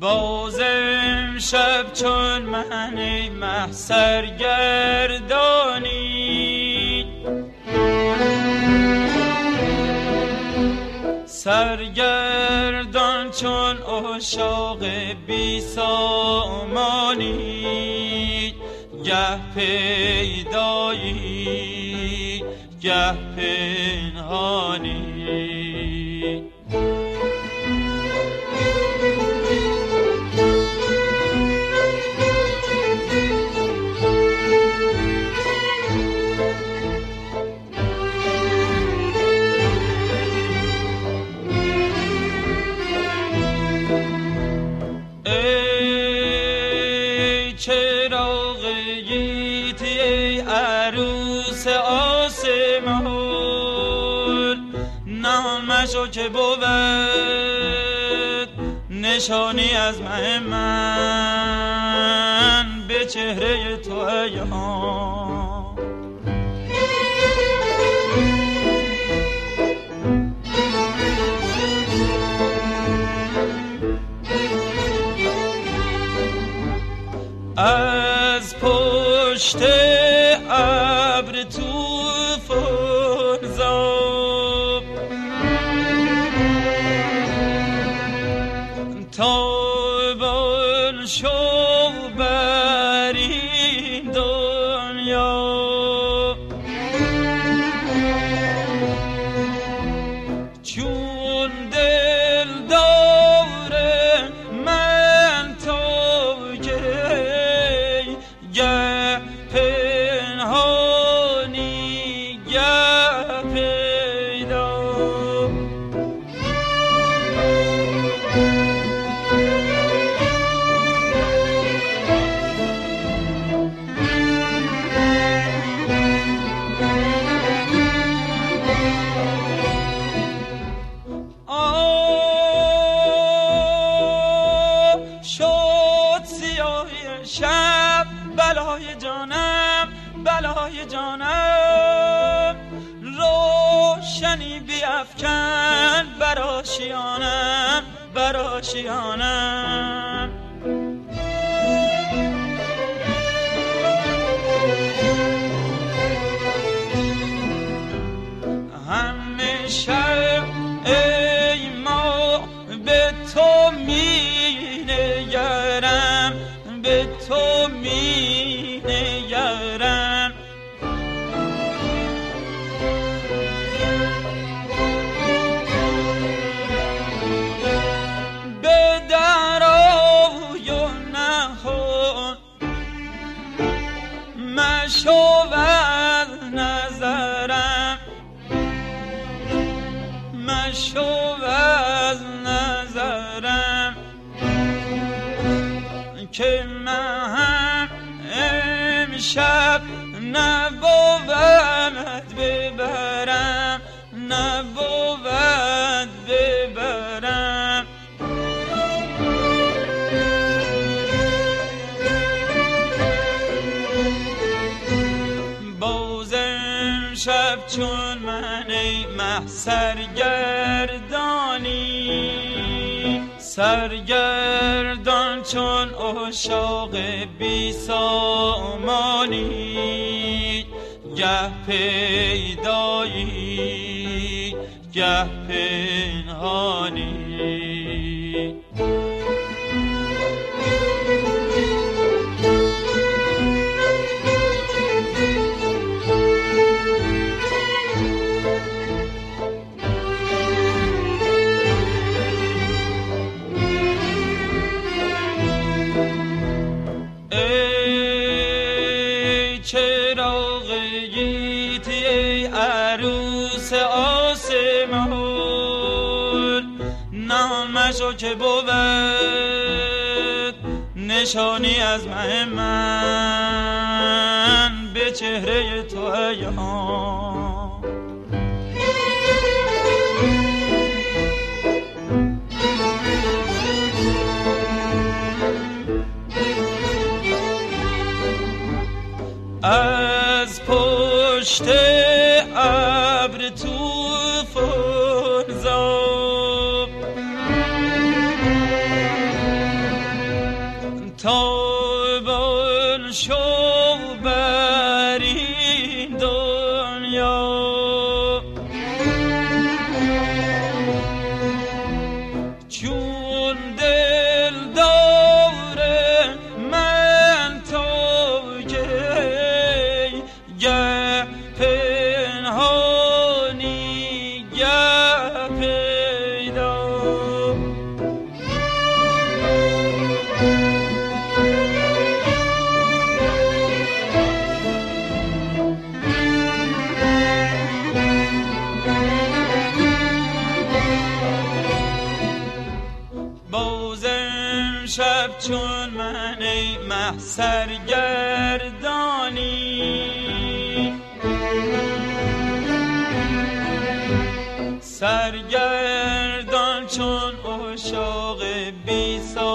باز امشب چون من مه سرگردانی، سرگردان چون عشاق بی سامانی، گه پیدایی گه پنهانی. ای چراغ گیتی ای عروس آسمان، نامشو که بود نشانی از من به چهره تو عیان. از پشت ابر طوفان زاب تابان شو بر این دنیا، چون دل داره من تو گه پنهانی گه پیدا. شد سیاهی شب بلای جانم بلای جانم، روشنی بیفکن بر آشیانم بر آشیانم. همه شب ای ما به تو می نگرم به تو می نگرم. به درای و نهان مشو از نظرم، مشو از نظرم، که من امشب نبود ببرم نبود ببرم. باز امشب چون من مه سرگردانی، سرگردان چون عشاق بی سامانی، گه پیدایی گه پنهانی. ای چراغ گیتی ای عروس آسمان، نامشو که بود نشانی از من به چهره تو عیان. از پشت ابر طوفان زاب شب چون من ای مه سرگردانی، سرگردان چون عشاق بی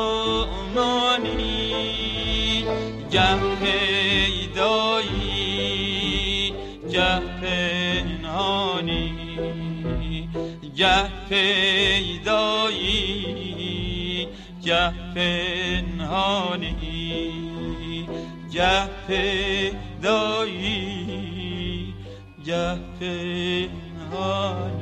سامانی، گه پیدایی گه پنهانی، گه پیدایی گه پنهانی، گه پیدایی گه پنهانی.